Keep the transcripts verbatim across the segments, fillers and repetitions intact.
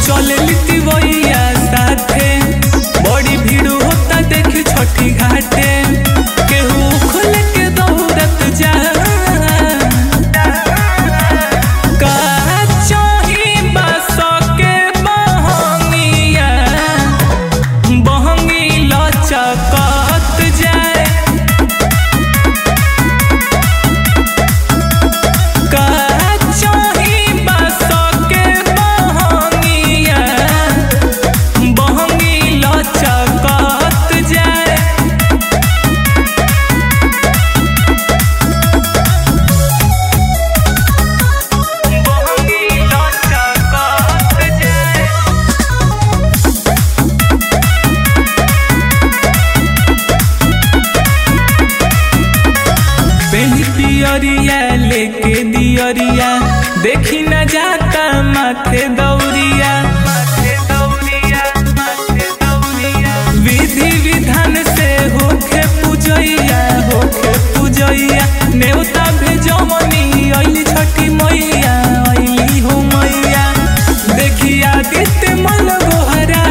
चले लिती वैया साथे बड़ी भीड़ होता देख छठी घाटे केहू खुल के दौड़त जा दियरिया लेके दियरिया देखी न जाता माथे दौरिया विधि विधान से होके पूजैया होके पूजैया नेवता भेजमनी अइली छठी मैया अइली हो मैया देखिया दिते मन गोहरा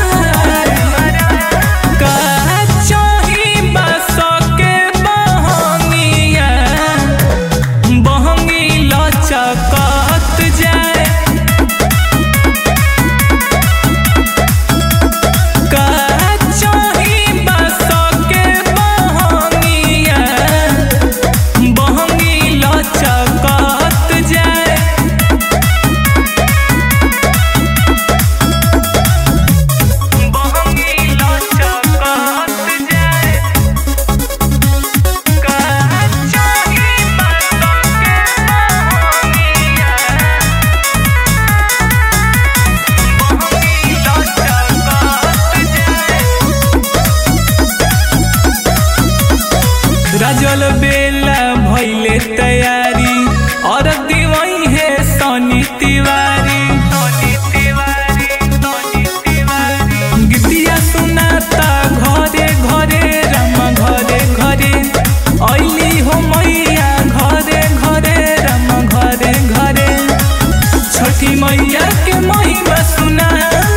राजल बेला भइले तैयारी और दीवाई है सोनी तिवारी गीतिया सुनाता घरे घरे रामा घरे घरे अइली हो मैया घरे घरे रामा घरे घरे छठी मैया के महिमा सुना